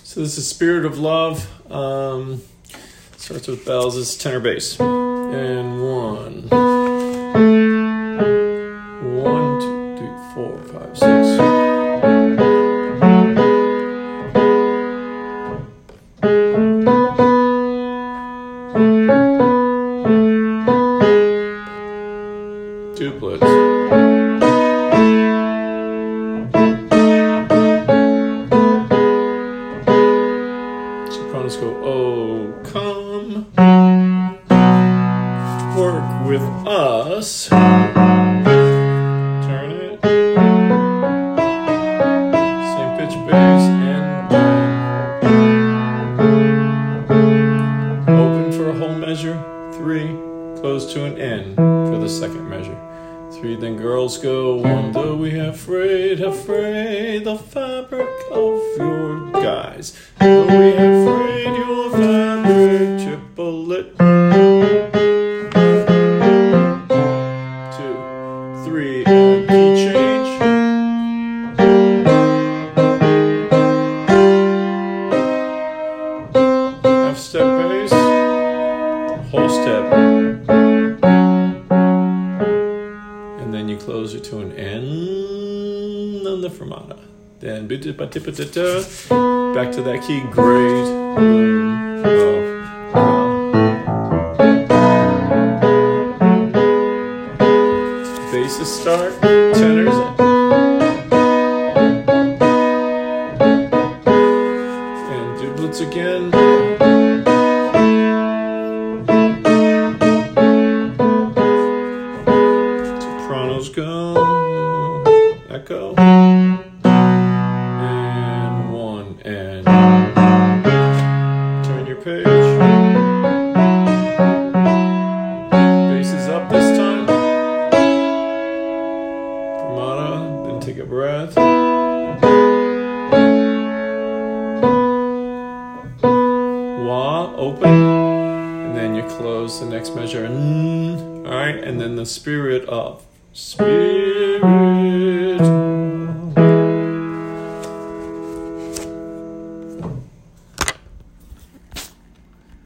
So this is Spirit of Love. Starts with bells. It's tenor bass. And 1, 2, 3, 4, 5, 6. Duplets. Sopranos go, oh, come work with us. Turn it. Same pitch bass and open for a whole measure. 3, close to an N for the second measure. 3, then girls go, wonder we have frayed the fabric of your guys. Though we have frayed your fabric, triplet. 2, 3, and key change. Half step bass, whole step. And then you close it to an N on the fermata. Then back to that key, great. Basses start, tenors. And duplets again. Sopranos go, echo, and 1, and turn your page. Bass is up this time. Fermata, then take a breath. Wah, open, and then you close the next measure. All right, and then the spirit of. Spirit